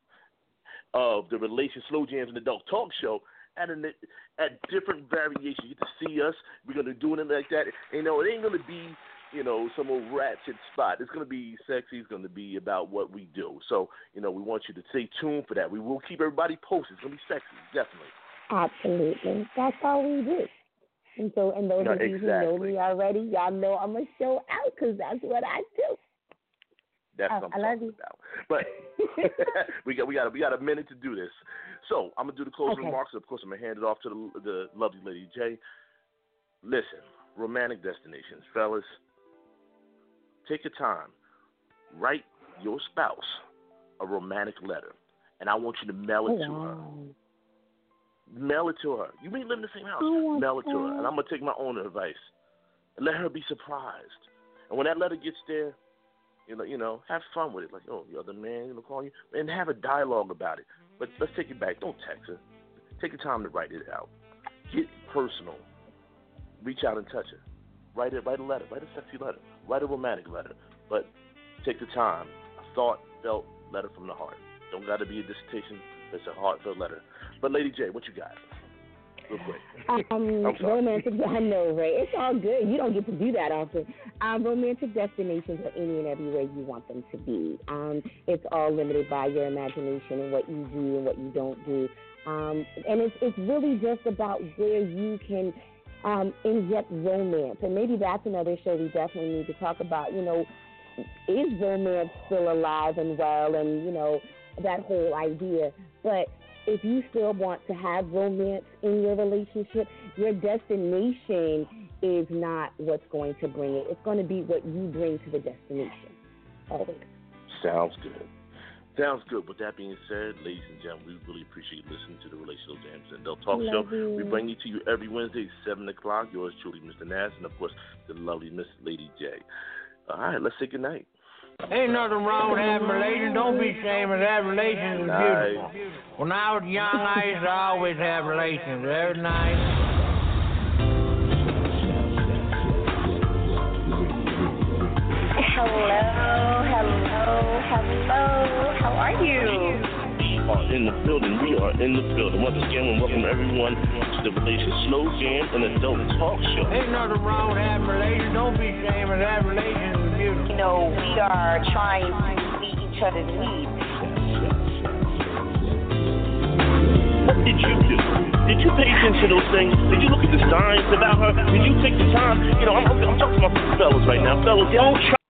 of the Relations Slow Jams and Adult Talk Show at different variations. You get to see us. We're going to do it like that. It ain't going to be some old ratchet spot. It's going to be sexy. It's going to be about what we do. So, we want you to stay tuned for that. We will keep everybody posted. It's going to be sexy, definitely. Absolutely. That's all we do. And those of you who know me already, y'all know I'm going to show out because that's what I do. That's what I'm talking about. But we got a minute to do this. So I'm going to do the closing remarks. Of course, I'm going to hand it off to the lovely Lady J. Listen, romantic destinations. Fellas, take your time. Write your spouse a romantic letter, and I want you to mail it to her. Mail it to her. You may live in the same house. Mail it to her. And I'm going to take my own advice and let her be surprised. And when that letter gets there, have fun with it. Like, your other man call you, and have a dialogue about it. But let's take it back. Don't text her. Take the time to write it out. Get personal. Reach out and touch her. Write a letter. Write a sexy letter. Write a romantic letter. But take the time. A thought-felt letter from the heart. Don't got to be a dissertation. It's a heartfelt letter. But Lady J, what you got? Real quick. Romantic, I know, Ray. It's all good. You don't get to do that often. Romantic destinations are any and every way you want them to be. It's all limited by your imagination and what you do and what you don't do. And it's really just about where you can inject romance. And maybe that's another show we definitely need to talk about. Is romance still alive and well, and, that whole idea. But if you still want to have romance in your relationship, your destination is not what's going to bring it. It's going to be what you bring to the destination. Always. Sounds good. With that being said, ladies and gentlemen, we really appreciate listening to the Relational Jams and Adult Talk Show. We bring it to you every Wednesday at 7 o'clock. Yours truly, Mr. Nass, and, of course, the lovely Miss Lady J. All right, let's say goodnight. Ain't nothing wrong with having relations. Don't be ashamed of that. Relations is beautiful. When I was young, I used to always have relations every night. Hello. How are you? In the building. We are in the building. Once again, we welcome everyone to the Relations Slow Jam and Adult Talk Show. Ain't nothing wrong with having relations. Don't be ashamed of that. Relations is beautiful. We are trying to meet each other's needs. What did you do? Did you pay attention to those things? Did you look at the signs about her? Did you take the time? I'm talking to my fellas right now. Fellas, don't try.